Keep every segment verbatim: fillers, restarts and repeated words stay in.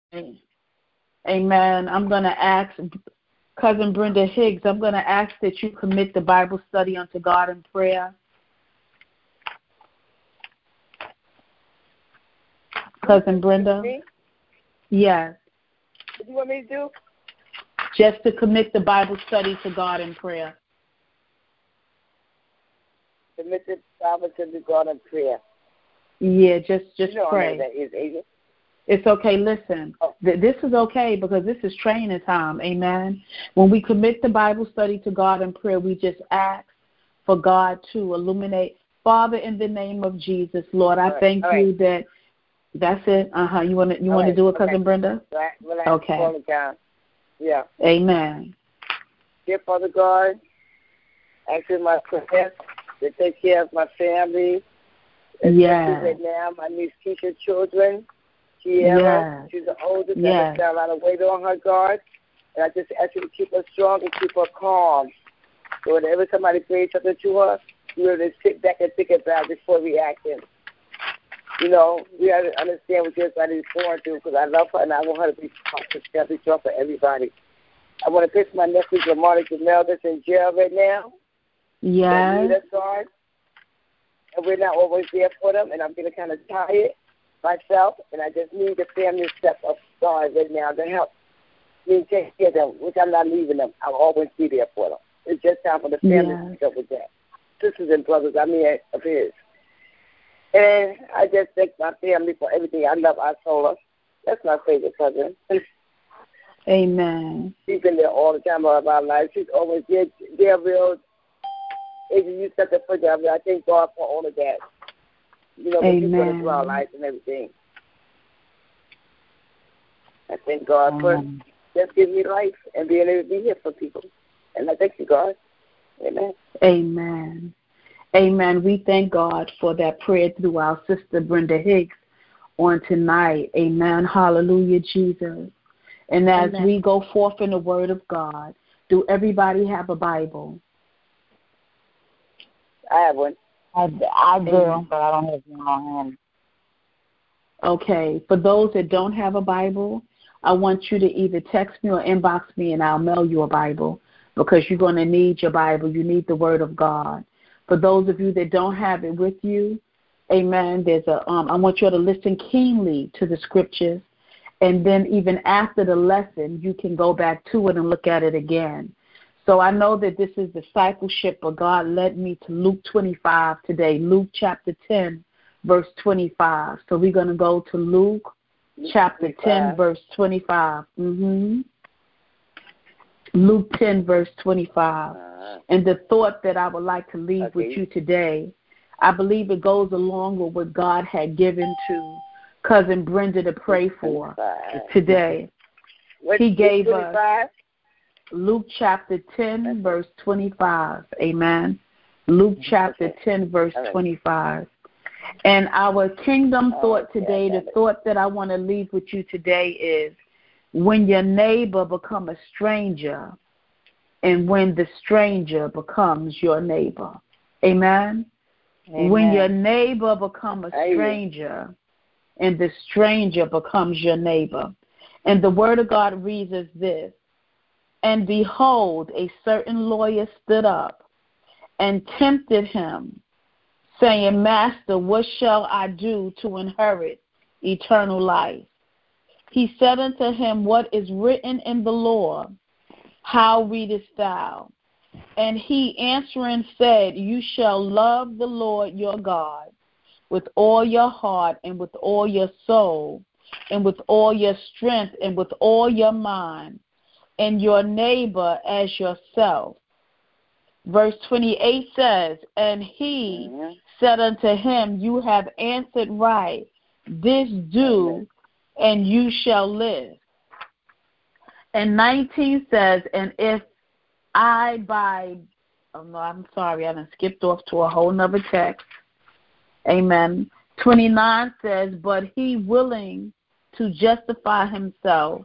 Amen. I'm going to ask Cousin Brenda Higgs, I'm going to ask that you commit the Bible study unto God in prayer. Cousin Brenda? Yes. What do you want me to do? Just to commit the Bible study to God in prayer. Commit the Bible study to God in prayer. Yeah, just just you know pray. That is, Adrian. It's okay. Listen, oh. th- this is okay because this is training time. Amen. When we commit the Bible study to God in prayer, we just ask for God to illuminate. Father, in the name of Jesus, Lord, I right. thank All you right. that that's it. Uh huh. You want to you want right. to do it, Cousin okay. Brenda? Right. Relax. Okay. Yeah. Amen. Dear Father God, asking my prayer to take care of my family. Yeah. Right now, my niece Keisha's children. Sierra, yes. She's the oldest, yes. and there's a lot of weight on her, God. And I just ask you to keep her strong and keep her calm. So whenever somebody says something to her, you have to sit back and think about it before reacting. You know, we have to understand what everybody's going through because I love her and I want her to be strong for everybody. I want to pick my nephews, Lamar Jamel, that's in jail right now. Yes. They need us, God. And we're not always there for them, and I'm getting kind of tired myself, and I just need the family step up God right now to help me take care of them, which I'm not leaving them. I'll always be there for them. It's just time for the family yeah. to pick up with that. Sisters and brothers, I mean, of his. And I just thank my family for everything. I love Isola. That's my favorite cousin. Amen. She's been there all the time of our life. She's always there. They're real. If you set the foot down, I thank God for all of that. You know, when you put into our life and everything. I thank God Amen. for just giving me life and being able to be here for people. And I thank you, God. Amen. Amen. Amen. We thank God for that prayer through our sister Brenda Higgs on tonight. Amen. Hallelujah, Jesus. And as Amen. we go forth in the word of God, do everybody have a Bible? I have one. I, I do, Amen. but I don't have one on hand. Okay. For those that don't have a Bible, I want you to either text me or inbox me, and I'll mail you a Bible because you're going to need your Bible. You need the Word of God. For those of you that don't have it with you, amen, there's a. Um, I want you to listen keenly to the Scriptures, and then even after the lesson, you can go back to it and look at it again. So I know that this is discipleship, but God led me to Luke twenty-five today, Luke chapter ten, verse twenty-five. So we're going to go to Luke chapter ten, verse twenty-five. Mm-hmm. Luke ten, verse twenty-five. And the thought that I would like to leave okay. with you today, I believe it goes along with what God had given to Cousin Brenda to pray for today. What, he gave twenty-five? us Luke chapter ten, verse twenty-five. Amen. Luke chapter okay. ten, verse right. twenty-five. And our kingdom oh, thought today, yeah, the it. thought that I want to leave with you today is when your neighbor become a stranger and when the stranger becomes your neighbor. Amen. Amen. When your neighbor become a stranger and the stranger becomes your neighbor. And the word of God reads as this. And behold, a certain lawyer stood up and tempted him, saying, Master, what shall I do to inherit eternal life? He said unto him, What is written in the law? How readest thou? And he answering said, You shall love the Lord your God with all your heart and with all your soul and with all your strength and with all your mind, and your neighbor as yourself. Verse twenty-eight says, And he mm-hmm. said unto him, You have answered right. This do, mm-hmm. and you shall live. And nineteen says, And if I by, oh no, I'm sorry, I done skipped off to a whole nother text. Amen. twenty-nine says, But he willing to justify himself,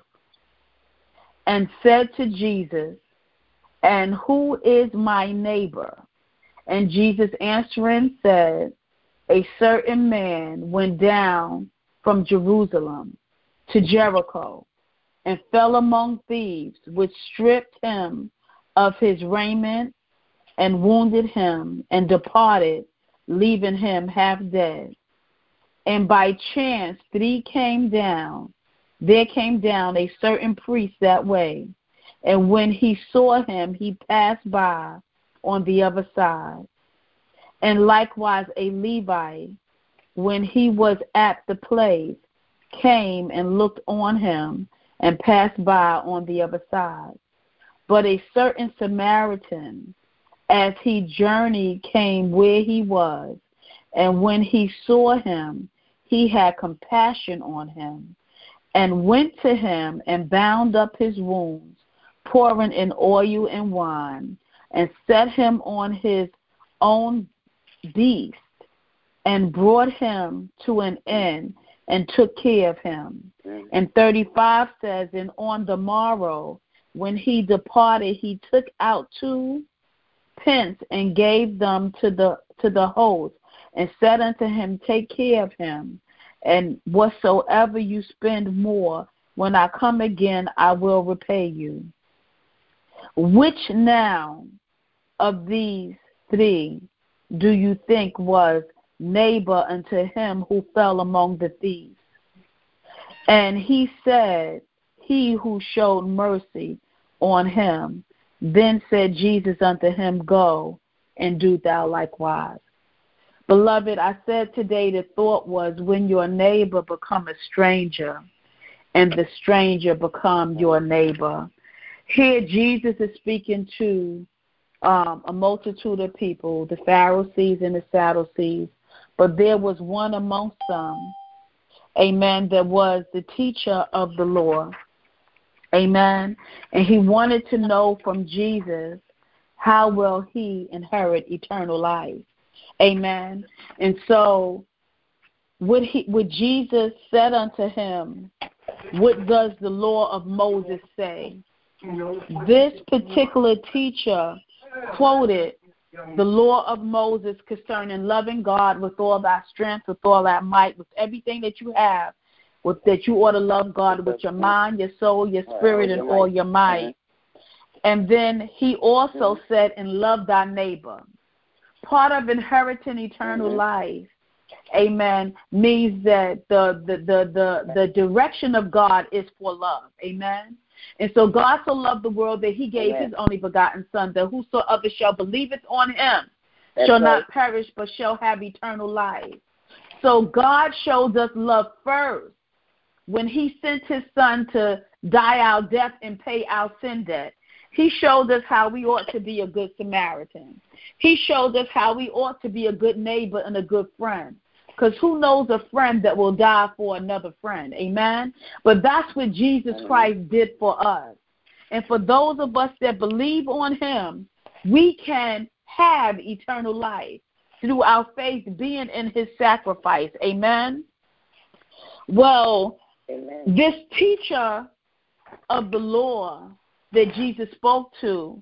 and said to Jesus, And who is my neighbor? And Jesus answering said, A certain man went down from Jerusalem to Jericho, and fell among thieves, which stripped him of his raiment and wounded him, and departed, leaving him half dead. And by chance three came down, there came down a certain priest that way, and when he saw him, he passed by on the other side. And likewise a Levite, when he was at the place, came and looked on him, and passed by on the other side. But a certain Samaritan, as he journeyed, came where he was, and when he saw him, he had compassion on him, and went to him and bound up his wounds, pouring in oil and wine, and set him on his own beast, and brought him to an inn, and took care of him. And thirty-five says, and on the morrow, when he departed, he took out two pence and gave them to the to the host, and said unto him, take care of him, and whatsoever you spend more, when I come again, I will repay you. Which now of these three do you think was neighbor unto him who fell among the thieves? And he said, he who showed mercy on him. Then said Jesus unto him, go, and do thou likewise. Beloved, I said today the thought was, when your neighbor become a stranger, and the stranger become your neighbor. Here Jesus is speaking to um, a multitude of people, the Pharisees and the Sadducees, but there was one amongst them, amen, that was the teacher of the law, amen, and he wanted to know from Jesus how will he inherit eternal life, amen. And so what, he, what Jesus said unto him, what does the law of Moses say? This particular teacher quoted the law of Moses concerning loving God with all thy strength, with all thy might, with everything that you have, with that you ought to love God with your mind, your soul, your spirit, and all your might. And then he also said, and love thy neighbor. Part of inheriting eternal mm-hmm. life, amen, means that the, the, the, the, the direction of God is for love, amen. And so God so loved the world that he gave Amen. His only begotten Son, that whosoever shall believeth on him That's shall right. not perish, but shall have eternal life. So God showed us love first when he sent his Son to die our death and pay our sin debt. He showed us how we ought to be a good Samaritan. He showed us how we ought to be a good neighbor and a good friend. Because who knows a friend that will die for another friend, amen? But that's what Jesus Christ did for us. And for those of us that believe on him, we can have eternal life through our faith being in his sacrifice, amen? Well, amen. This teacher of the law that Jesus spoke to,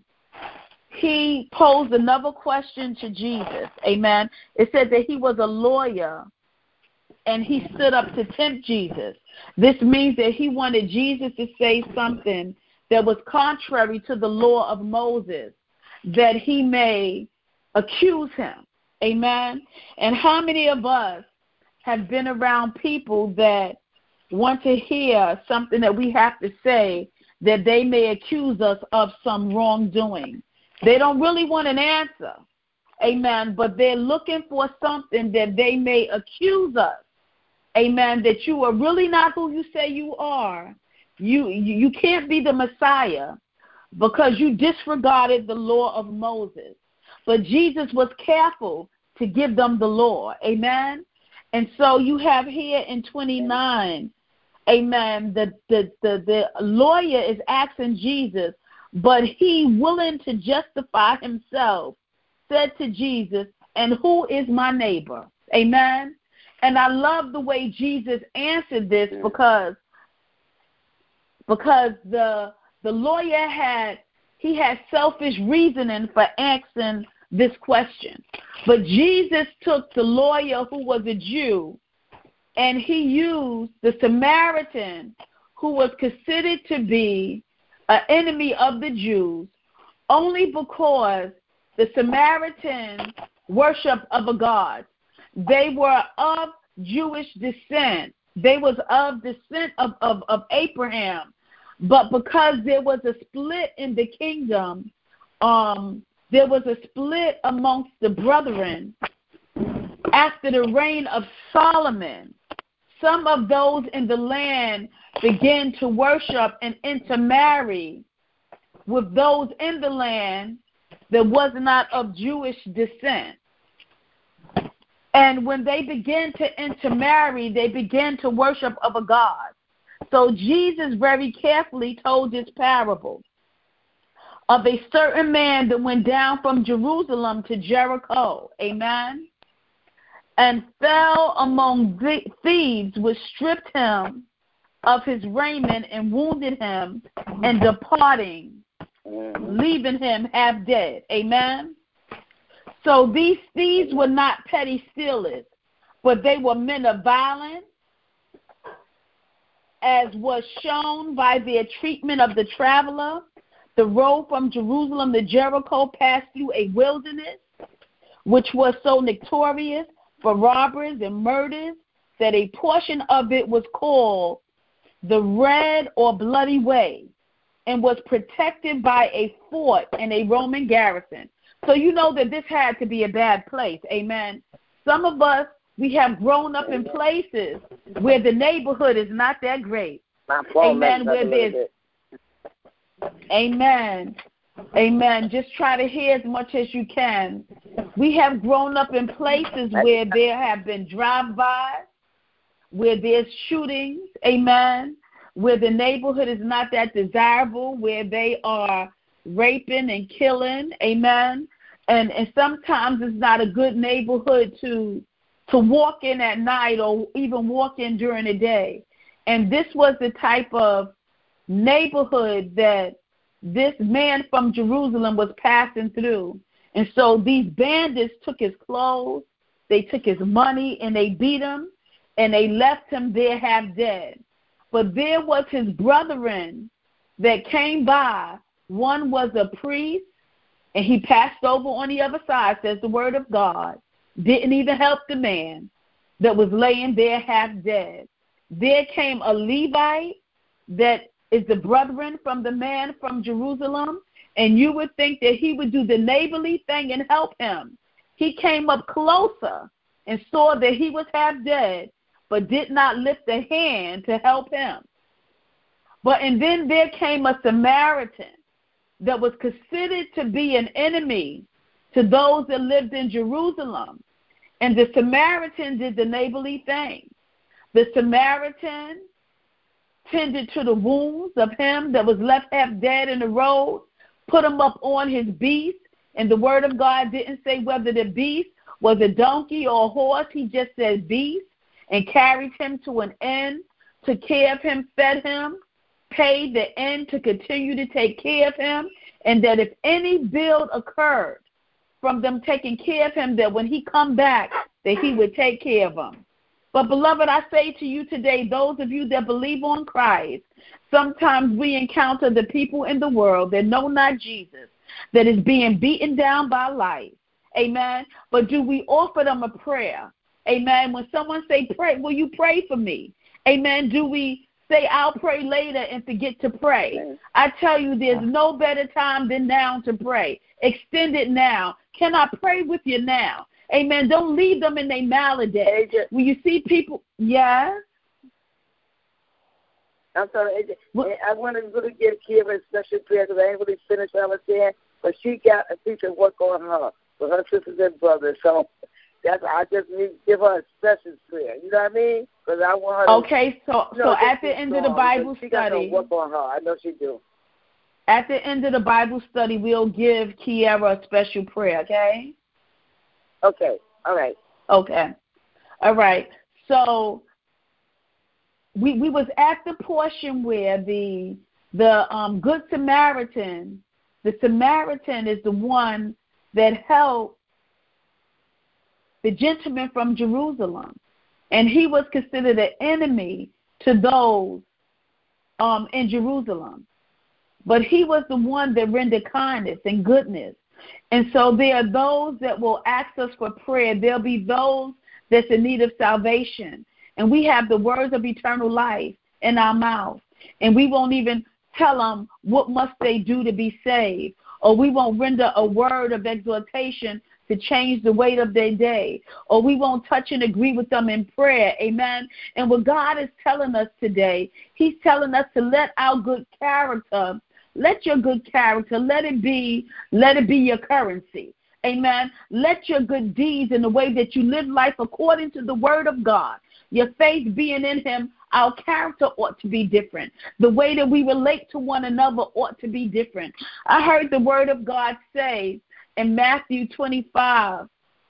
he posed another question to Jesus, amen. It said that he was a lawyer, and he stood up to tempt Jesus. This means that he wanted Jesus to say something that was contrary to the law of Moses, that he may accuse him, amen. And how many of us have been around people that want to hear something that we have to say that they may accuse us of some wrongdoing? They don't really want an answer, amen, but they're looking for something that they may accuse us, amen, that you are really not who you say you are. You, you can't be the Messiah because you disregarded the law of Moses. But Jesus was careful to give them the law, amen. And so you have here in twenty-nine, amen, the, the, the, the lawyer is asking Jesus, but he, willing to justify himself, said to Jesus, and who is my neighbor? Amen? And I love the way Jesus answered this because because the the lawyer had, he had selfish reasoning for asking this question. But Jesus took the lawyer who was a Jew and he used the Samaritan, who was considered to be an enemy of the Jews, only because the Samaritans worshiped other gods. They were of Jewish descent. They was of descent of, of, of Abraham. But because there was a split in the kingdom, um, there was a split amongst the brethren after the reign of Solomon. Some of those in the land began to worship and intermarry with those in the land that was not of Jewish descent. And when they began to intermarry, they began to worship other gods. So Jesus very carefully told this parable of a certain man that went down from Jerusalem to Jericho, amen, and fell among thieves, which stripped him of his raiment and wounded him, and departing, leaving him half dead, amen. So these thieves were not petty stealers, but they were men of violence, as was shown by their treatment of the traveler. The road from Jerusalem to Jericho passed through a wilderness, which was so notorious for robberies and murders that a portion of it was called the Red or Bloody Way, and was protected by a fort and a Roman garrison. So you know that this had to be a bad place, amen. Some of us, we have grown up in places where the neighborhood is not that great, amen, where there's, amen, amen, just try to hear as much as you can. We have grown up in places where there have been drive-bys, where there's shootings, amen, where the neighborhood is not that desirable, where they are raping and killing, amen, and, and sometimes it's not a good neighborhood to to walk in at night or even walk in during the day. And this was the type of neighborhood that this man from Jerusalem was passing through. And so these bandits took his clothes, they took his money, and they beat him, and they left him there half dead. But there was his brethren that came by. One was a priest, and he passed over on the other side, says the word of God. Didn't even help the man that was laying there half dead. There came a Levite that is the brethren from the man from Jerusalem, and you would think that he would do the neighborly thing and help him. He came up closer and saw that he was half dead, but did not lift a hand to help him. But and then there came a Samaritan that was considered to be an enemy to those that lived in Jerusalem. And the Samaritan did the neighborly thing. The Samaritan tended to the wounds of him that was left half dead in the road, put him up on his beast, and the word of God didn't say whether the beast was a donkey or a horse. He just said beast, and carried him to an inn, took care of him, fed him, paid the inn to continue to take care of him, and that if any bill occurred from them taking care of him, that when he come back, that he would take care of him. But, beloved, I say to you today, those of you that believe on Christ, sometimes we encounter the people in the world that know not Jesus, that is being beaten down by life. Amen. But do we offer them a prayer? Amen. When someone say, pray, will you pray for me? Amen. Do we say, I'll pray later and forget to pray? I tell you, there's no better time than now to pray. Extend it now. Can I pray with you now? Amen. Don't leave them in their malady. When you see people, yeah. I'm sorry, A J. I want to really give Kira a special prayer because I ain't really finished what I was saying, but she got a piece of work on her with her sisters and brothers. So that's I just need to give her a special prayer. You know what I mean? Because I want her. To, okay, so you know, so at the end strong, of the Bible she study, got work on her. I know she do. At the end of the Bible study, we'll give Kiara a special prayer. Okay. Okay. All right. Okay. All right. So we we was at the portion where the the um, Good Samaritan, the Samaritan is the one that helped the gentleman from Jerusalem. and he was considered an enemy to those um, in Jerusalem. But he was the one that rendered kindness and goodness. And so there are those that will ask us for prayer. There'll be those that's in need of salvation. And we have the words of eternal life in our mouth. And we won't even tell them what must they do to be saved. Or we won't render a word of exhortation to change the weight of their day. Or we won't touch and agree with them in prayer. Amen. And what God is telling us today, he's telling us to let our good character, let your good character, let it be, let it be your currency. Amen. Let your good deeds and the way that you live life according to the word of God, your faith being in him, our character ought to be different. The way that we relate to one another ought to be different. I heard the word of God say in Matthew twenty-five,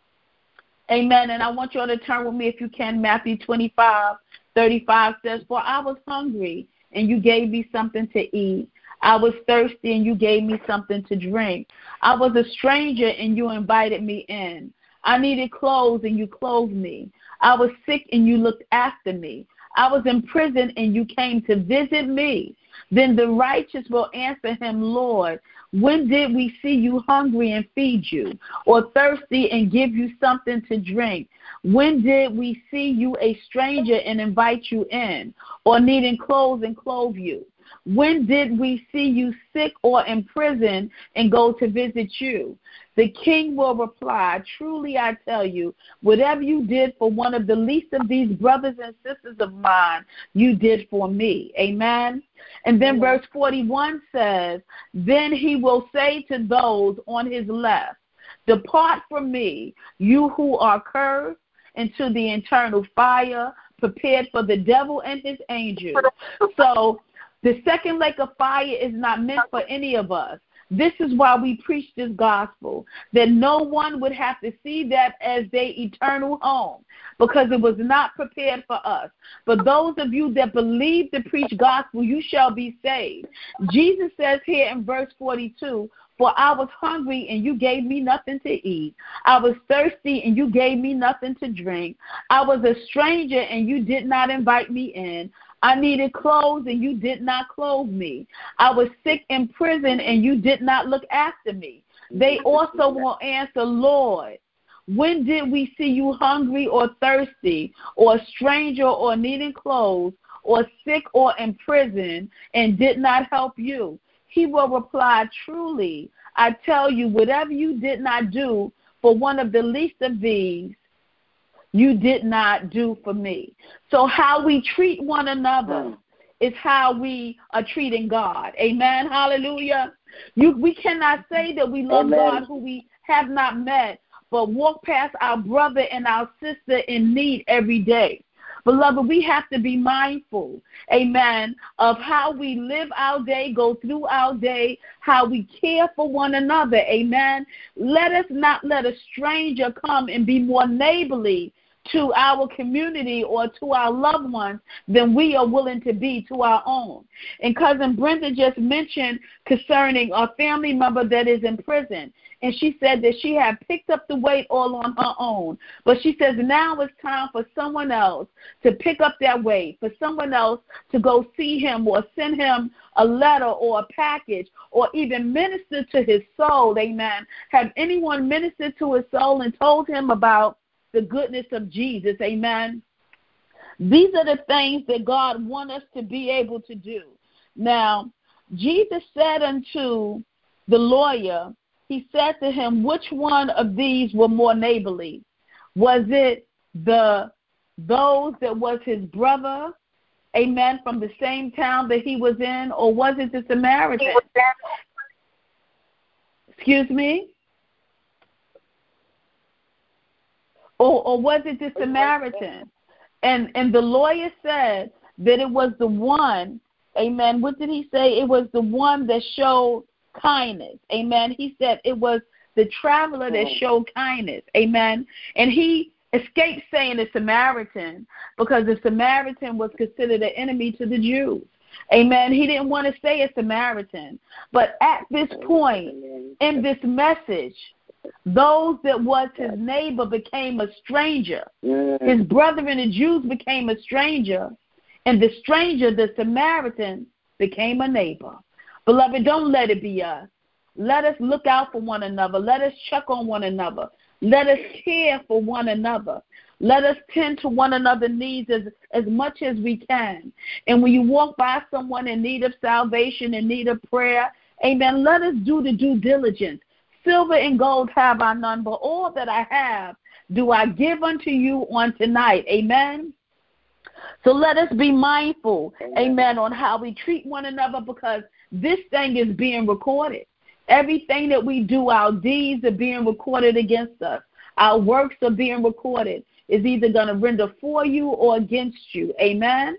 amen, and I want you all to turn with me if you can. Matthew twenty-five, thirty-five says, for I was hungry, and you gave me something to eat. I was thirsty, and you gave me something to drink. I was a stranger, and you invited me in. I needed clothes, and you clothed me. I was sick, and you looked after me. I was in prison, and you came to visit me. Then the righteous will answer him, Lord, when did we see you hungry and feed you, or thirsty and give you something to drink? When did we see you a stranger and invite you in, or needing clothes and clothe you? When did we see you sick or in prison and go to visit you? The king will reply, truly I tell you, whatever you did for one of the least of these brothers and sisters of mine, you did for me. Amen. And then verse forty-one says, then he will say to those on his left, depart from me, you who are cursed, into the eternal fire prepared for the devil and his angels. So the second lake of fire is not meant for any of us. This is why we preach this gospel, that no one would have to see that as their eternal home, because it was not prepared for us. But those of you that believe the preach gospel, you shall be saved. Jesus says here in verse forty-two, for I was hungry and you gave me nothing to eat. I was thirsty and you gave me nothing to drink. I was a stranger and you did not invite me in. I needed clothes and you did not clothe me. I was sick in prison and you did not look after me. They also will answer, Lord, when did we see you hungry or thirsty, or a stranger or needing clothes, or sick or in prison, and did not help you? He will reply, truly, I tell you, whatever you did not do for one of the least of these, you did not do for me. So how we treat one another is how we are treating God. Amen. Hallelujah. You, we cannot say that we love Amen. God who we have not met, but walk past our brother and our sister in need every day. Beloved, we have to be mindful, amen, of how we live our day, go through our day, how we care for one another, amen. Let us not let a stranger come and be more neighborly to our community or to our loved ones than we are willing to be to our own. And Cousin Brenda just mentioned concerning a family member that is in prison. And she said that she had picked up the weight all on her own. But she says now it's time for someone else to pick up that weight, for someone else to go see him or send him a letter or a package or even minister to his soul, amen. Have anyone ministered to his soul and told him about the goodness of Jesus, amen. These are the things that God wants us to be able to do. Now, Jesus said unto the lawyer, he said to him, which one of these were more neighborly? Was it the those that was his brother, amen, from the same town that he was in, or was it the Samaritan? Excuse me? Or, or was it the Samaritan? And and the lawyer said that it was the one, amen. What did he say? It was the one that showed kindness, amen. He said it was the traveler that showed kindness, amen. And he escaped saying the Samaritan because the Samaritan was considered an enemy to the Jews, amen. He didn't want to say a Samaritan. But at this point in this message, those that was his neighbor became a stranger. Mm-hmm. His brethren, the Jews, became a stranger, and the stranger, the Samaritan, became a neighbor. Beloved, don't let it be us. Let us look out for one another. Let us check on one another. Let us care for one another. Let us tend to one another's needs as, as much as we can. And when you walk by someone in need of salvation, in need of prayer, amen, let us do the due diligence. Silver and gold have I none, but all that I have do I give unto you on tonight. Amen. So let us be mindful, amen, on how we treat one another, because this thing is being recorded. Everything that we do, our deeds are being recorded against us. Our works are being recorded. It's either going to render for you or against you. Amen?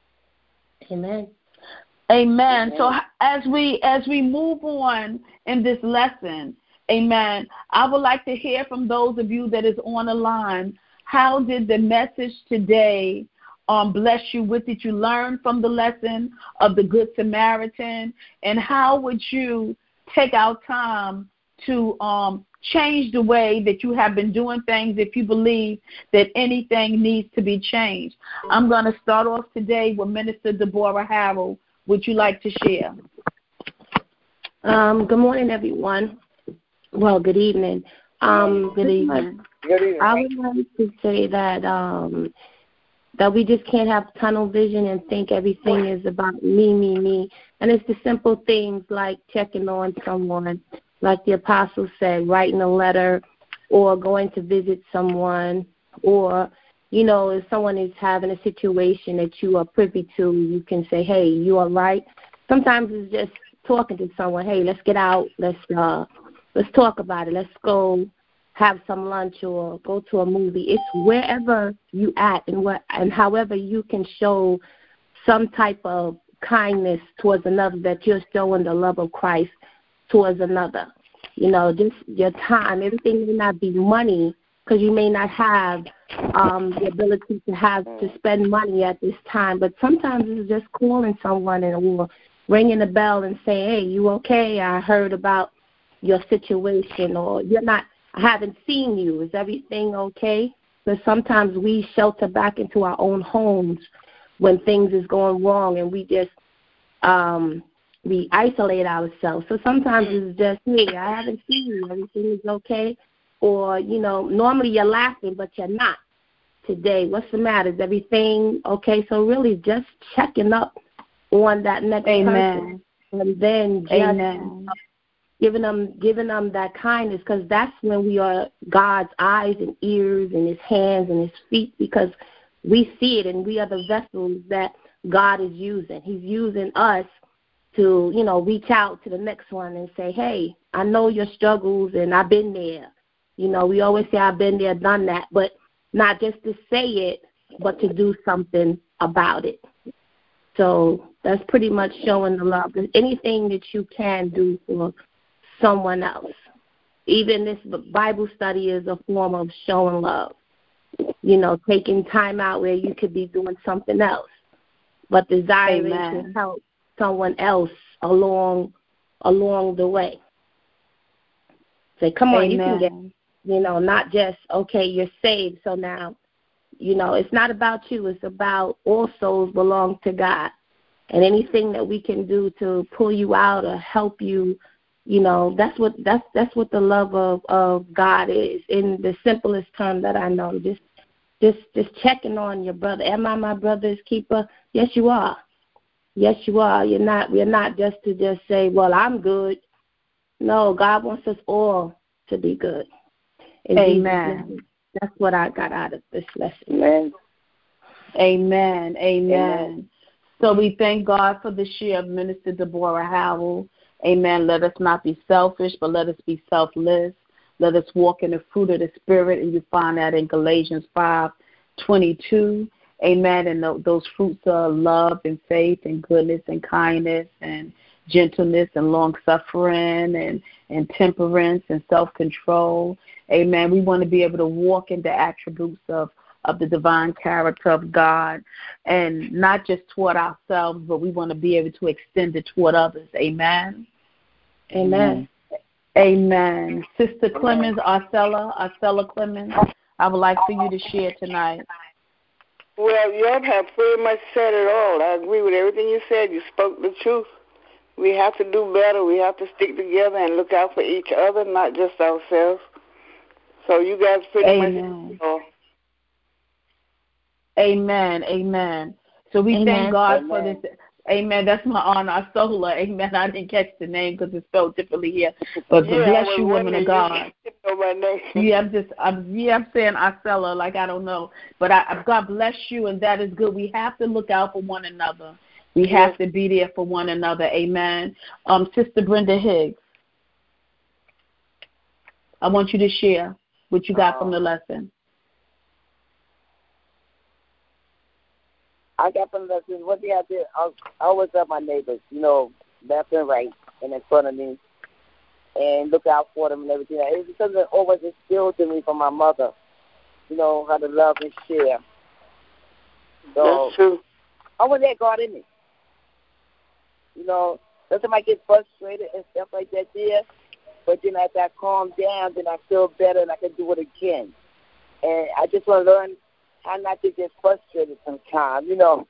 Amen. Amen. So as we as we move on in this lesson, amen, I would like to hear from those of you that is on the line. How did the message today um, bless you? What did you learn from the lesson of the Good Samaritan? And how would you take out time to um, change the way that you have been doing things if you believe that anything needs to be changed? I'm going to start off today with Minister Deborah Harrell. Would you like to share? Um, good morning, everyone. Well, good evening. Um, good evening. Good evening. I would like to say that um, that we just can't have tunnel vision and think everything is about me, me, me. And it's the simple things like checking on someone, like the apostle said, writing a letter, or going to visit someone, or, you know, if someone is having a situation that you are privy to, you can say, hey, you all right? Sometimes it's just talking to someone, hey, let's get out, let's uh, let's talk about it, let's go have some lunch or go to a movie. It's wherever you at and what and however you can show some type of kindness towards another, that you're showing the love of Christ towards another. You know, just your time. Everything may not be money, because you may not have um, the ability to have to spend money at this time. But sometimes it's just calling someone and or ringing the bell and saying, hey, you okay? I heard about your situation, or you're not, I haven't seen you. Is everything okay? But sometimes we shelter back into our own homes when things is going wrong, and we just um, we isolate ourselves. So sometimes it's just, hey, I haven't seen you. Everything is okay? Or, you know, normally you're laughing, but you're not today. What's the matter? Is everything okay? So really just checking up on that next Amen. person, and then just Amen. giving them giving them that kindness, because that's when we are God's eyes and ears and his hands and his feet, because we see it and we are the vessels that God is using. He's using us to, you know, reach out to the next one and say, hey, I know your struggles and I've been there. You know, we always say I've been there, done that, but not just to say it, but to do something about it. So that's pretty much showing the love. Anything that you can do for someone else. Even this Bible study is a form of showing love. You know, taking time out where you could be doing something else, but desiring Amen. To help someone else along along the way. Say, come on, Amen. You can get, you know, not just, okay, you're saved, so now, you know, it's not about you. It's about all souls belong to God. And anything that we can do to pull you out or help you, you know, that's what that's that's what the love of, of God is, in the simplest term that I know. Just just just checking on your brother. Am I my brother's keeper? Yes, you are. Yes, you are. You're not. We're not just to just say, well, I'm good. No, God wants us all to be good. In Amen. Jesus' that's what I got out of this lesson. Amen. Amen. Amen. Amen. So we thank God for the share of Minister Deborah Howell. Amen. Let us not be selfish, but let us be selfless. Let us walk in the fruit of the Spirit, and you find that in Galatians five twenty-two. Amen. And th- those fruits are love and faith and goodness and kindness and gentleness and long-suffering and, and temperance and self-control. Amen. We want to be able to walk in the attributes of of the divine character of God, and not just toward ourselves, but we want to be able to extend it toward others. Amen. Amen. Amen. Sister Clemens, Arcella, Arcella Clemens, I would like for you to share tonight. Well, you have pretty much said it all. I agree with everything you said. You spoke the truth. We have to do better. We have to stick together and look out for each other, not just ourselves. So you guys pretty Amen. much know. Amen. Amen. So we Amen. thank God Amen. for this. Amen. That's my honor, Arcella. Amen. I didn't catch the name because it's spelled differently here. But Yeah, bless you, woman of God. You know my name. Yeah, I'm just, I'm, yeah, I'm saying Arcella, like I don't know. But I, God bless you, and that is good. We have to look out for one another. We have to be there for one another. Amen. Um, Sister Brenda Higgs, I want you to share what you got um, from the lesson. I got from the lesson, one thing I did, I, I always love my neighbors, you know, left and right and in front of me, and look out for them and everything. It was something that always instilled in me from my mother, you know, how to love and share. So, that's true. I want that God in me. You know, sometimes I get frustrated and stuff like that there, but then as I calm down, then I feel better and I can do it again. And I just want to learn how not to get frustrated sometimes, you know.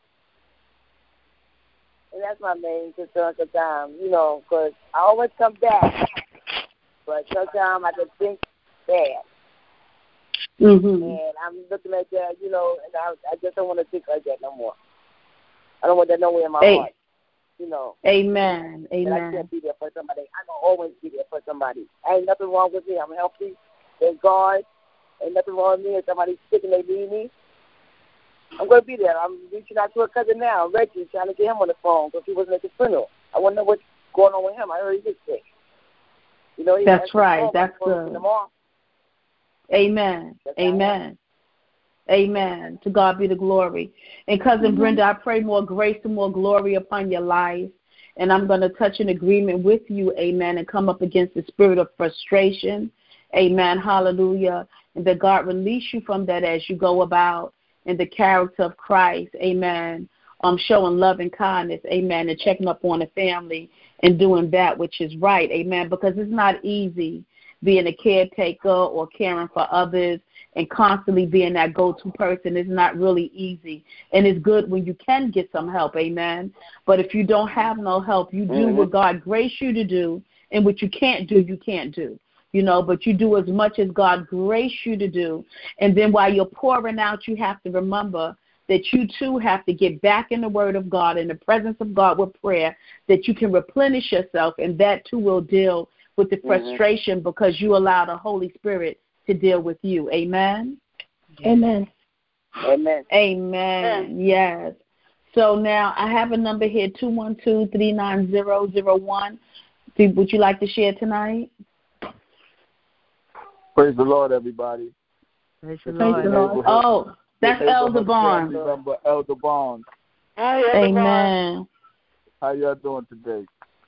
And that's my main concern sometimes, you know, because I always come back, but sometimes I just think bad. Mm-hmm. And I'm looking at that, you know, and I, I just don't want to think like that no more. I don't want that nowhere in my hey. heart. You know. Amen. Amen. And I can't be there for somebody. I'm going to always be there for somebody. Ain't nothing wrong with me. I'm healthy. Thank God. Ain't nothing wrong with me. If somebody's sick and they need me, I'm going to be there. I'm reaching out to a cousin now, Reggie, trying to get him on the phone because he wasn't at the funeral. I want to know what's going on with him. I heard he was sick. You know, he That's right. That's good. Amen. That's Amen. Amen. To God be the glory. And Cousin mm-hmm. Brenda, I pray more grace and more glory upon your life. And I'm going to touch an agreement with you, amen, and come up against the spirit of frustration. Amen. Hallelujah. And that God release you from that as you go about in the character of Christ. Amen. Um, showing love and kindness. Amen. And checking up on the family and doing that which is right. Amen. Because it's not easy being a caretaker or caring for others and constantly being that go-to person. Is not really easy. And it's good when you can get some help, amen. But if you don't have no help, you do mm-hmm. what God graced you to do, and what you can't do, you can't do. You know, but you do as much as God graced you to do. And then while you're pouring out, you have to remember that you too have to get back in the Word of God, in the presence of God with prayer, that you can replenish yourself, and that too will deal with the frustration mm-hmm. because you allow the Holy Spirit to deal with you. Amen? Amen. Amen. Amen. Yes. So now I have a number here, two one two, three nine zero, zero one. Would you like to share tonight? Praise the Lord, everybody. Praise the Lord. Lord. Oh, that's Elder Barnes. Remember Elder Barnes. Hi, Elder Amen. Barnes. How y'all doing today?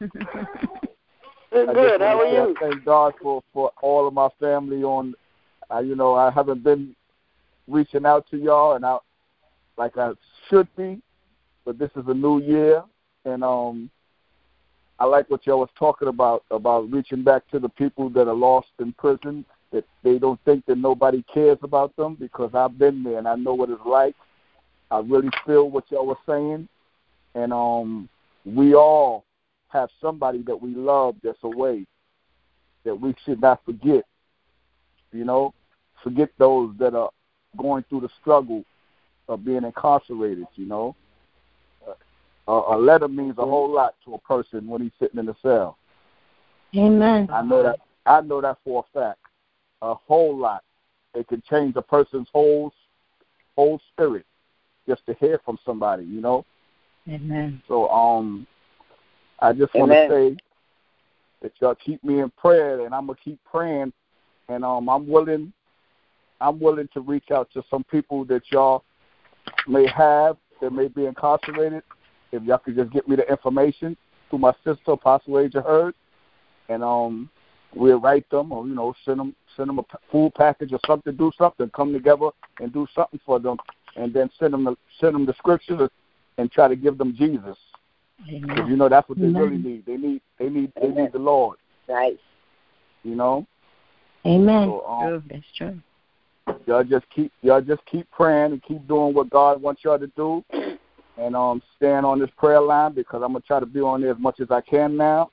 Good. Good. How are you? I thank God for, for all of my family on. Uh, you know, I haven't been reaching out to y'all, and I like I should be, but this is a new year, and um, I like what y'all was talking about about reaching back to the people that are lost in prison. That they don't think that nobody cares about them, because I've been there and I know what it's like. I really feel what y'all were saying, and um, we all have somebody that we love that's away that we should not forget. You know, forget those that are going through the struggle of being incarcerated. You know, a, a letter means a whole lot to a person when he's sitting in the cell. Amen. I know that. I know that for a fact. A whole lot. It can change a person's whole whole spirit just to hear from somebody, you know. Amen. So um, I just want to say that y'all keep me in prayer, and I'm gonna keep praying, and um, I'm willing, I'm willing to reach out to some people that y'all may have that may be incarcerated. If y'all could just get me the information through my sister, Apostle Aja Hurd, and um, we'll write them, or you know, send them. Send them a food package or something, do something, come together and do something for them, and then send them the, send them the scriptures and try to give them Jesus. Because you know that's what they Amen. really need. They need they need they need the Lord. Right. You know. Amen. So, um, True. That's true. Y'all just keep y'all just keep praying and keep doing what God wants y'all to do, and um stand on this prayer line because I'm gonna try to be on there as much as I can now.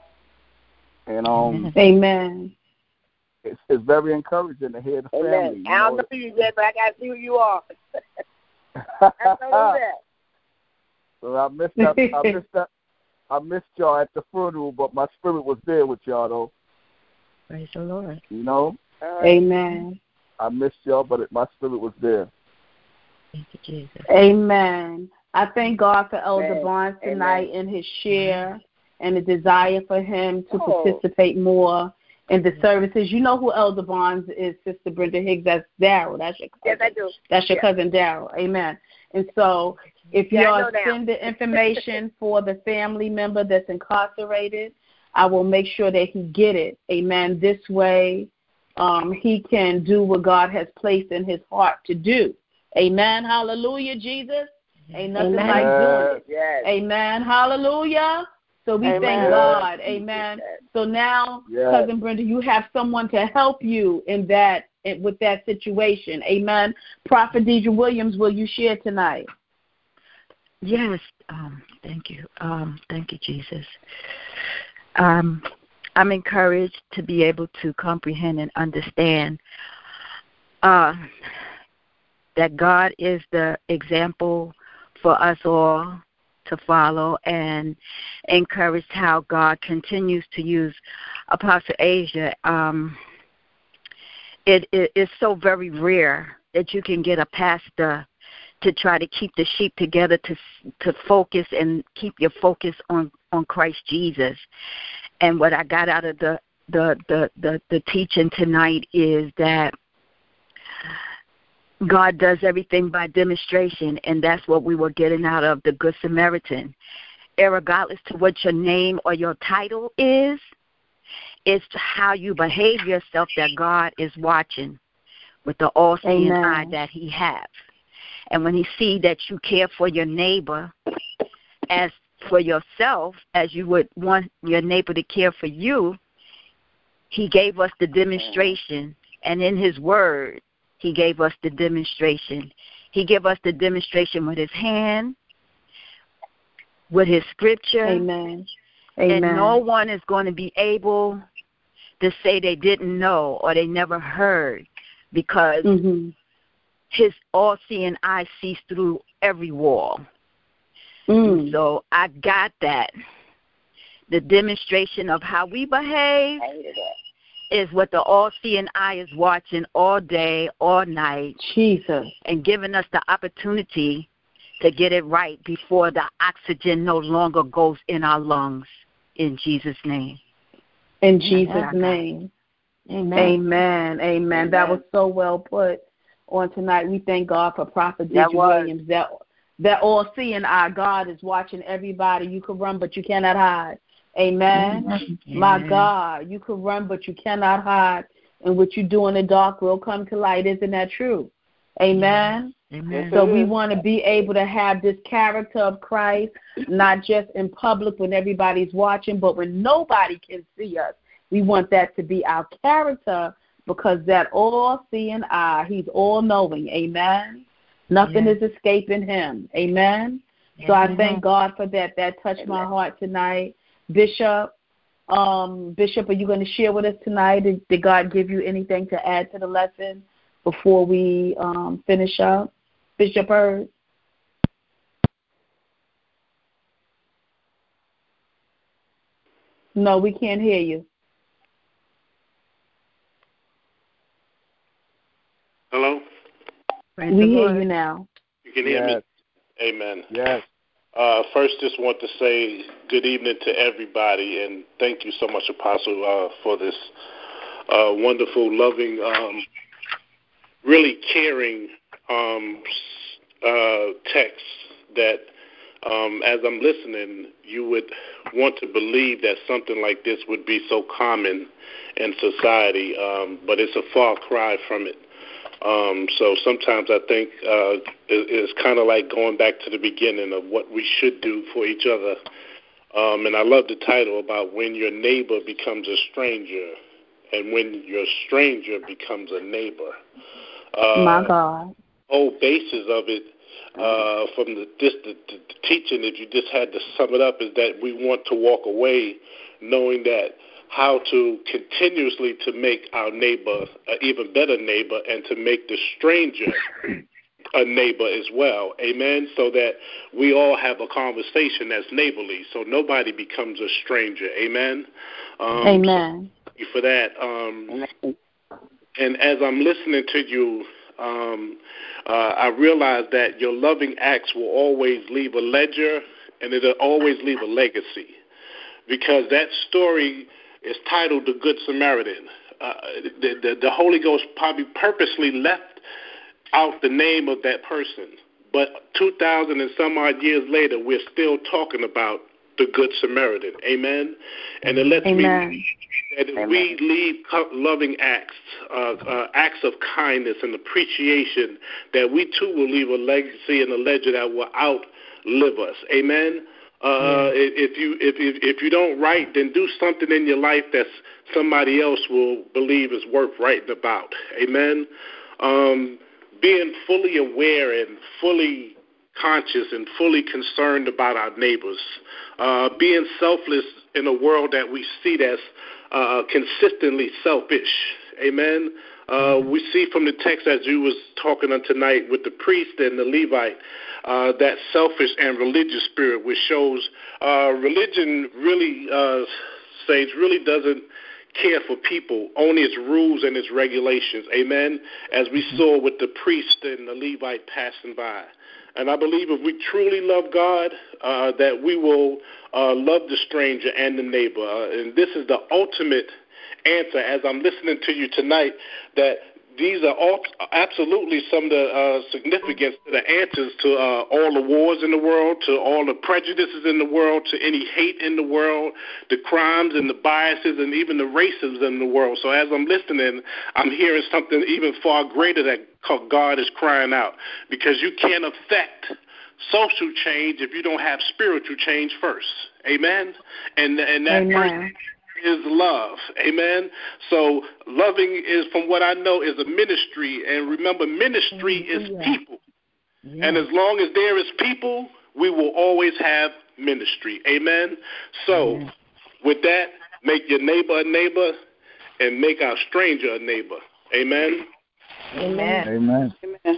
And um, Amen. It's, it's very encouraging to hear the Amen. family. I don't know who you yet, but I gotta see who you are. I don't know that. So I missed that. I missed that. I missed y'all at the funeral, but my spirit was there with y'all though. Praise the Lord. You know. Uh, Amen. I missed y'all, but it, my spirit was there. Thank you, Jesus. Amen. I thank God for Elder Amen. Barnes tonight Amen. and his share and the desire for him to Oh. participate more in the services. You know who Elder Barnes is, Sister Brenda Higgs. That's Daryl. That's your cousin. Yes, I do. That's your Yeah. cousin Daryl. Amen. And so if Yeah, I y'all know now. send the information for the family member that's incarcerated, I will make sure that he get it. Amen. This way um, he can do what God has placed in his heart to do. Amen. Hallelujah, Jesus. Ain't nothing Amen. like doing it. Yes. Amen. Hallelujah. So we Amen. thank God. Amen. So now, Yes. Cousin Brenda, you have someone to help you in that in, with that situation. Amen. Prophet Deidre Williams, will you share tonight? Yes. Um, thank you. Um, thank you, Jesus. Um, I'm encouraged to be able to comprehend and understand uh, that God is the example for us all to follow, and encouraged how God continues to use Apostle Asia. Um, it, it is so very rare that you can get a pastor to try to keep the sheep together, to to focus and keep your focus on, on Christ Jesus. And what I got out of the the, the, the, the teaching tonight is that God does everything by demonstration, and that's what we were getting out of the Good Samaritan. Irregardless to what your name or your title is, it's how you behave yourself that God is watching with the all-seeing Amen. eye that he has. And when he see that you care for your neighbor as for yourself, as you would want your neighbor to care for you, he gave us the demonstration, and in his word, he gave us the demonstration. He gave us the demonstration with his hand, with his scripture. Amen. Amen. And no one is going to be able to say they didn't know or they never heard, because mm-hmm. his all-seeing eye sees through every wall. Mm. So I got that. The demonstration of how we behave is what the all-seeing eye is watching all day, all night. Jesus. And giving us the opportunity to get it right before the oxygen no longer goes in our lungs. In Jesus' name. In Jesus' name. Amen. Amen. Amen. Amen. That was so well put on tonight. We thank God for Prophet Deidre Williams. That that all-seeing eye, God is watching everybody. You can run, but you cannot hide. Amen. Amen. My God, you can run, but you cannot hide. And what you do in the dark will come to light. Isn't that true? Amen. Amen. So we want to be able to have this character of Christ, not just in public when everybody's watching, but when nobody can see us. We want that to be our character, because that all-seeing eye, he's all-knowing. Amen. Nothing Yes. is escaping him. Amen. Yes. So I thank God for that. That touched my heart tonight. Bishop, um, Bishop, are you going to share with us tonight? Did, did God give you anything to add to the lesson before we um, finish up? Bishop Hurd? No, we can't hear you. Hello? Praise we the hear Lord. you now. You can hear Yes. me? Amen. Yes. Uh, first, just want to say good evening to everybody, and thank you so much, Apostle, uh, for this uh, wonderful, loving, um, really caring um, uh, text that, um, as I'm listening, you would want to believe that something like this would be so common in society, um, but it's a far cry from it. Um, so sometimes I think uh, it, it's kind of like going back to the beginning of what we should do for each other. Um, and I love the title about when your neighbor becomes a stranger. and when your stranger becomes a neighbor. Uh, My God. The whole basis of it, uh, from the, this, the, the teaching, if you just had to sum it up, is that we want to walk away knowing that how to continuously to make our neighbor an even better neighbor and to make the stranger a neighbor as well. Amen. So that we all have a conversation that's neighborly, so nobody becomes a stranger. Amen. Um, Amen. So thank you for that. Um, and as I'm listening to you, um, uh, I realize that your loving acts will always leave a ledger, and it'll always leave a legacy, because that story is titled The Good Samaritan. Uh, the, the, the Holy Ghost probably purposely left out the name of that person, but two thousand and some odd years later, we're still talking about the Good Samaritan. Amen. And it lets Amen. me that if we leave loving acts, uh, uh, acts of kindness and appreciation, that we too will leave a legacy and a ledger that will outlive us. Amen. Uh, yeah. If you if, if if you don't write, then do something in your life that somebody else will believe is worth writing about. Amen. Um, being fully aware and fully conscious and fully concerned about our neighbors, uh, being selfless in a world that we see that's uh, consistently selfish. Amen. Uh, we see from the text as you was talking on tonight with the priest and the Levite, uh, that selfish and religious spirit, which shows uh, religion really, uh, Sage, really doesn't care for people, only its rules and its regulations. Amen. As we saw with the priest and the Levite passing by. And I believe if we truly love God, uh, that we will uh, love the stranger and the neighbor. Uh, and this is the ultimate answer, as I'm listening to you tonight, that these are all, absolutely some of the uh, significance, the answers to uh, all the wars in the world, to all the prejudices in the world, to any hate in the world, the crimes and the biases and even the racism in the world. So as I'm listening, I'm hearing something even far greater that God is crying out, because you can't affect social change if you don't have spiritual change first. Amen? And, and that Amen. person is love. Amen. So loving is, from what I know, is a ministry. And remember, ministry is people. Yeah. And as long as there is people, we will always have ministry. Amen. So yeah. With that, make your neighbor a neighbor and make our stranger a neighbor. Amen. Amen. Amen.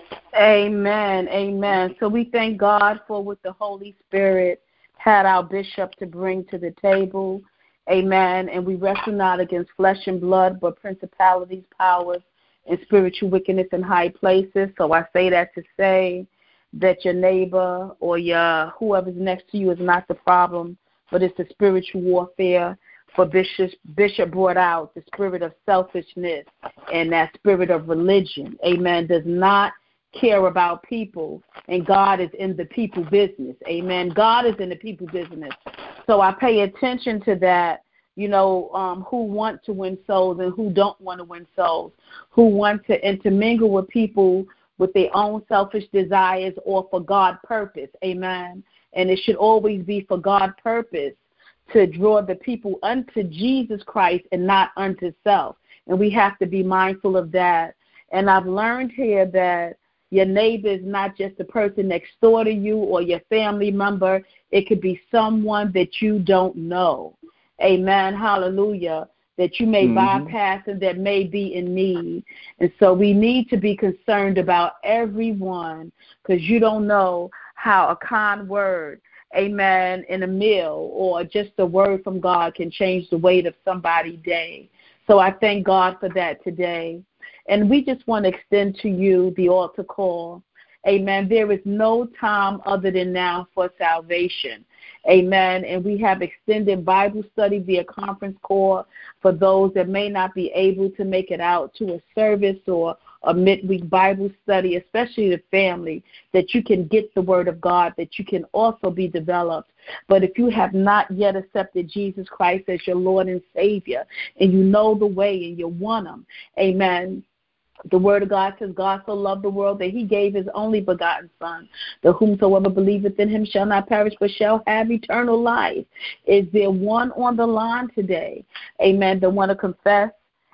Amen. Amen. So we thank God for what the Holy Spirit had our bishop to bring to the table. Amen. And we wrestle not against flesh and blood, but principalities, powers, and spiritual wickedness in high places. So I say that to say that your neighbor or your whoever's next to you is not the problem, but it's the spiritual warfare. For Bishop, Bishop brought out the spirit of selfishness and that spirit of religion. Amen. Does not care about people, and God is in the people business. Amen. God is in the people business. So I pay attention to that, you know, um, who want to win souls and who don't want to win souls, who want to intermingle with people with their own selfish desires or for God purpose. Amen. And it should always be for God purpose to draw the people unto Jesus Christ and not unto self. And we have to be mindful of that. And I've learned here that your neighbor is not just the person next door to you or your family member. It could be someone that you don't know. Amen. Hallelujah. That you may mm-hmm. bypass and that may be in need. And so we need to be concerned about everyone, because you don't know how a kind word, amen, in a meal or just a word from God can change the weight of somebody's day. So I thank God for that today. And we just want to extend to you the altar call. Amen. There is no time other than now for salvation. Amen. And we have extended Bible study via conference call for those that may not be able to make it out to a service or a midweek Bible study, especially the family, that you can get the word of God, that you can also be developed. But if you have not yet accepted Jesus Christ as your Lord and Savior, and you know the way and you want him, amen, the word of God says, God so loved the world that he gave his only begotten Son, that whomsoever believeth in him shall not perish but shall have eternal life. Is there one on the line today, amen, that want to confess,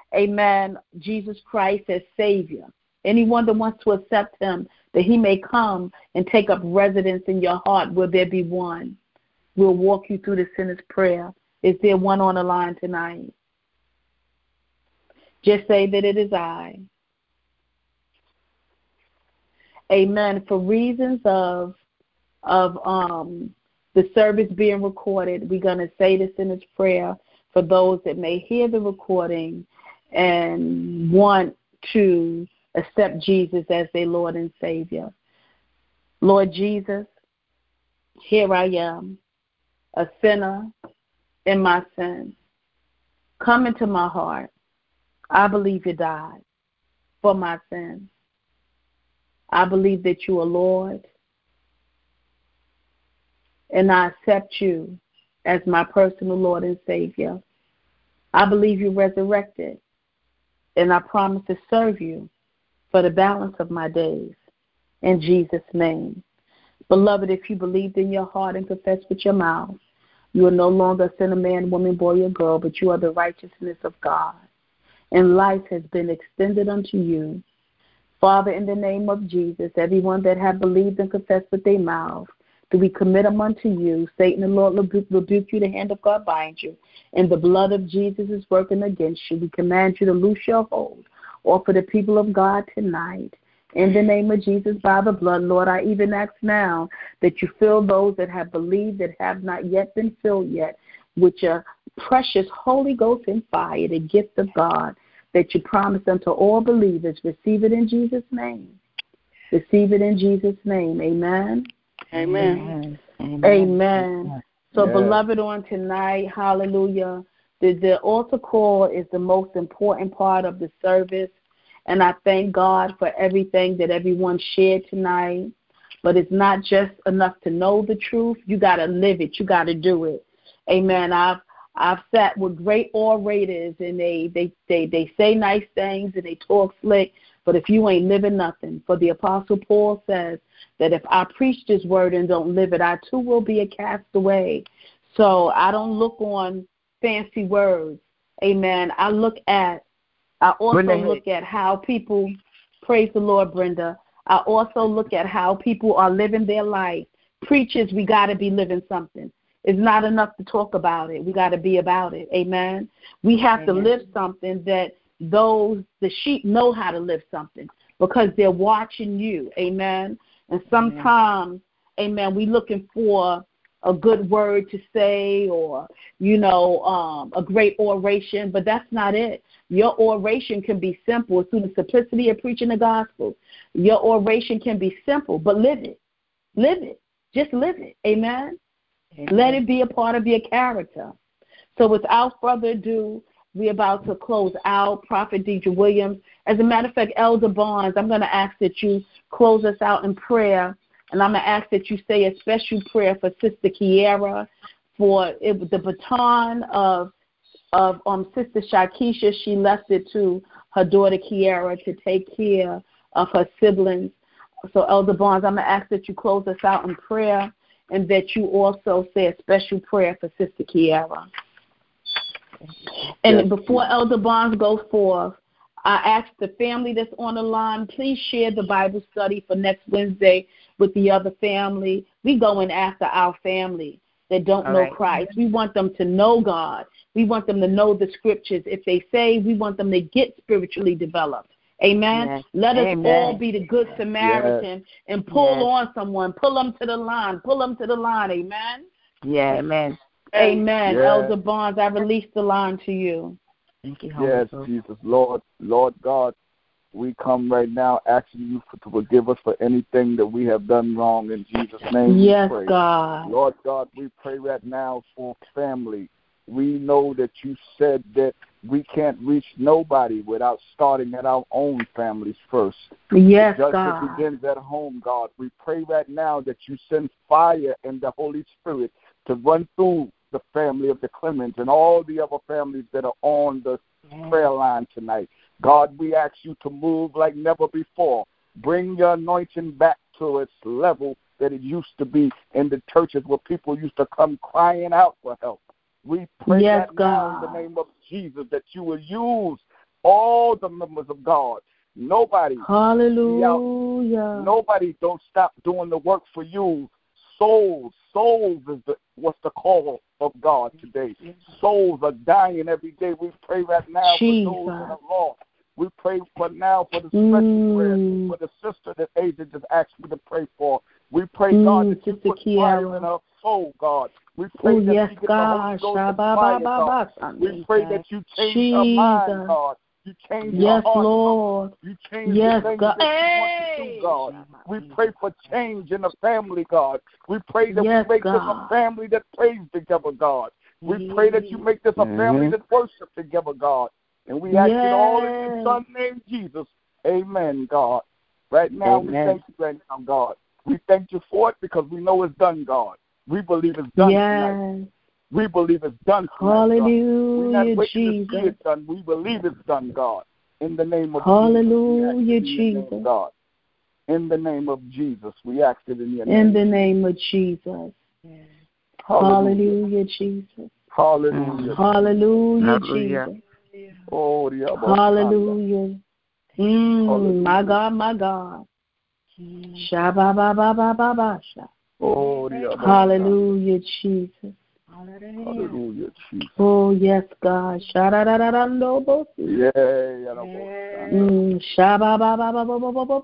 amen, Jesus Christ as Savior. Anyone that wants to accept him, that he may come and take up residence in your heart, will there be one? We'll walk you through the sinner's prayer. Is there one on the line tonight? Just say that it is I. Amen. For reasons of of um, the service being recorded, we're going to say the sinner's prayer for those that may hear the recording and want to accept Jesus as their Lord and Savior. Lord Jesus, here I am, a sinner in my sin. Come into my heart. I believe you died for my sins. I believe that you are Lord, and I accept you as my personal Lord and Savior. I believe you resurrected, and I promise to serve you for the balance of my days. In Jesus' name. Beloved, if you believed in your heart and confessed with your mouth, you are no longer a sinner, man, woman, boy, or girl, but you are the righteousness of God, and life has been extended unto you. Father, in the name of Jesus, everyone that have believed and confessed with their mouth, do we commit them unto you? Satan, the Lord, rebuke you, the hand of God bind you, and the blood of Jesus is working against you. We command you to loose your hold off of the people of God tonight. In the name of Jesus, by the blood, Lord, I even ask now that you fill those that have believed that have not yet been filled yet with your precious Holy Ghost and fire, the gift of God that you promised unto all believers. Receive it in Jesus' name. Receive it in Jesus' name. Amen. Amen. Amen. Amen. So, yeah. beloved, on tonight, hallelujah, the, the altar call is the most important part of the service. And I thank God for everything that everyone shared tonight. But it's not just enough to know the truth. You got to live it. You got to do it. Amen. I've I've sat with great orators, and they, they, they, they say nice things and they talk slick. But if you ain't living nothing, for the Apostle Paul says that if I preach this word and don't live it, I too will be a castaway. So I don't look on fancy words. Amen. I look at I also look at how people, praise the Lord, Brenda, I also look at how people are living their life. Preachers, we got to be living something. It's not enough to talk about it. We got to be about it. Amen. We have Amen. to live something that those, the sheep know how to live something because they're watching you. Amen. And sometimes, amen, amen we looking for a good word to say or, you know, um, a great oration, but that's not it. Your oration can be simple through the simplicity of preaching the gospel. Your oration can be simple, but live it. Live it. Just live it. Amen? Amen. Let it be a part of your character. So without further ado, we're about to close out. Prophet Deidre Williams. As a matter of fact, Elder Barnes, I'm going to ask that you close us out in prayer. And I'm going to ask that you say a special prayer for Sister Kiara, for it, the baton of of um, Sister Shakisha. She left it to her daughter Kiara to take care of her siblings. So, Elder Barnes, I'm going to ask that you close us out in prayer and that you also say a special prayer for Sister Kiara. And yes. Before Elder Barnes goes forth, I ask the family that's on the line, please share the Bible study for next Wednesday with the other family. We going after our family that don't All know right. Christ. We want them to know God. We want them to know the scriptures. If they say, we want them to get spiritually developed. Amen. Yes. Let us Amen. all be the good Samaritan yes. and pull yes. on someone. Pull them to the line. Pull them to the line. Amen. Yeah. Amen. Amen. Yes. Elder Barnes, I release the line to you. Thank you. Yes, Jesus, Lord, Lord God, we come right now asking you for, to forgive us for anything that we have done wrong. In Jesus' name, yes, we pray. God. Lord God, we pray right now for family. We know that you said that we can't reach nobody without starting at our own families first. Yes, the God. It begins at home, God. We pray right now that you send fire and the Holy Spirit to run through the family of the Clemens and all the other families that are on the yes. prayer line tonight. God, we ask you to move like never before. Bring your anointing back to its level that it used to be in the churches where people used to come crying out for help. We pray yes, that God. now in the name of Jesus that you will use all the members of God. Nobody. Hallelujah. Nobody don't stop doing the work for you. Souls, souls is the, what's the call of God today. Souls are dying every day. We pray right now Jesus. for those that are lost. We pray for now for the special mm. prayer, for the sister that Asia just asked me to pray for. We pray, mm, God, that you Sister put Kiara. fire in her soul, God. We pray Ooh, that yes, she get God. the Holy Ghost and fire, God. We pray that you change Jesus. her mind, God. You change yes, her heart, Lord. You change yes, the things God. that hey. you want to do, God. We pray for change in the family, God. We pray that yes, we make God. this a family that prays together, God. We pray that you make this a family mm-hmm. that worships together, God. And we ask yes. it all in your Son named Jesus. Amen, God. Right now, Amen. we thank you right now, God. We thank you for it because we know it's done, God. We believe it's done yes. tonight. We believe it's done tonight, Hallelujah, God. We're not waiting Jesus. to see it done. We believe it's done, God. In the name of Hallelujah, Jesus. Jesus. Name, God. In the name of Jesus. We ask it in your name. In the name of Jesus. Yes. Hallelujah, Jesus. Hallelujah. Hallelujah, Jesus. Oh, hallelujah. Mm, hallelujah. My God, my God. Shabba-ba-ba-ba-ba-ba-sha. Oh, hallelujah, Jesus. Hallelujah, Jesus. Oh, yes, God. Sha-da-da-da-da-do-bo. Yeah, mm, shabba-ba-ba-ba-ba-ba-ba.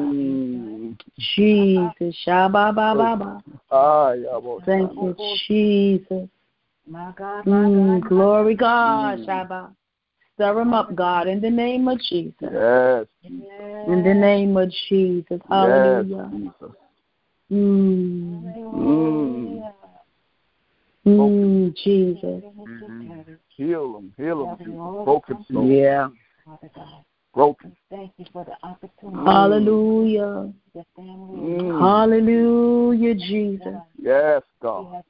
Jesus. Shabba-ba-ba-ba. Thank you, Jesus. My God, my mm, God. Glory, God. Mm. Shabba. Stir them up, God, in the name of Jesus. Yes. In the name of Jesus. Hallelujah. Yes, Jesus. Mm. Mm. Mm, Jesus. Mm-hmm. Heal them, heal them, Jesus. Broken soul. Yeah. Broken. Thank you for the opportunity. Hallelujah. Mm. Hallelujah, Jesus. Yes, God.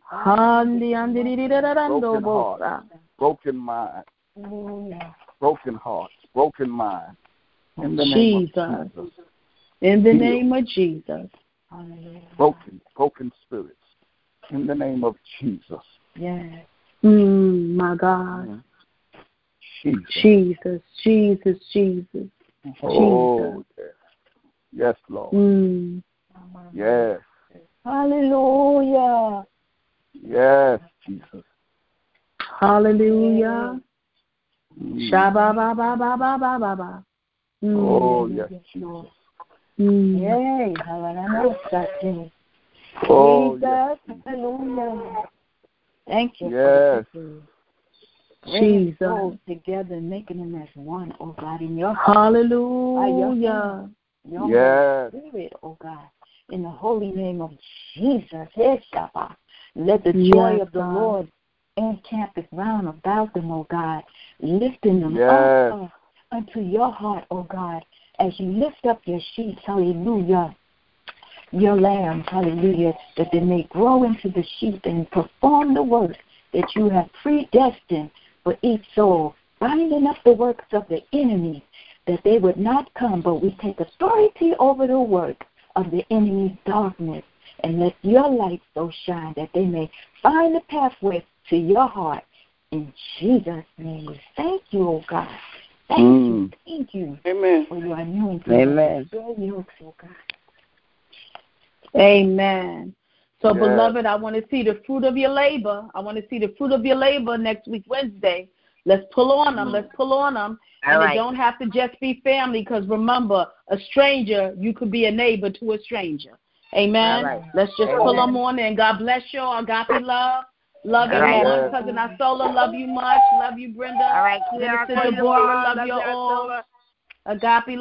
Broken heart, broken mind, broken hearts, broken mind. In the name Jesus. of Jesus. In the heal. name of Jesus. Broken, broken spirits. In the name of Jesus. Yes. Mm, my God. Jesus. Jesus, Jesus, Jesus. Oh, yes. Yes, Lord. Mm. Yes. Hallelujah. Yes, Jesus. Hallelujah. Mm. Shabba ba ba ba ba ba ba ba. Oh, yes, Jesus. Mm. Yay, hallelujah. Oh, Jesus, yes. hallelujah. Thank you. Yes. Jesus. Souls together, making them as one, oh God, in your hallelujah. Your yes. Holy Spirit, oh God, in the holy name of Jesus. Let the joy yes, of the God. Lord encamp round about them, oh God, lifting them yes. up unto your heart, oh God, as you lift up your sheep, hallelujah, your lambs, hallelujah, that they may grow into the sheep and perform the work that you have predestined for each soul, binding up the works of the enemy, that they would not come, but we take authority over the work of the enemy's darkness, and let your light so shine that they may find the pathway to your heart. In Jesus' name, we thank you, oh God. Thank mm. you, thank you Amen. for your anointing. Amen. Your yokes, oh God. Amen. So, yes. beloved, I want to see the fruit of your labor. I want to see the fruit of your labor next week, Wednesday. Let's pull on them. Let's pull on them. All and right. It don't have to just be family, because remember, a stranger, you could be a neighbor to a stranger. Amen. Right. Let's just Amen. pull them on in. God bless you all. Agape love. Love you right. much. Yes. Cousin Isola, love you much. Love you, Brenda. All right. Minister Deborah, love you all. Agape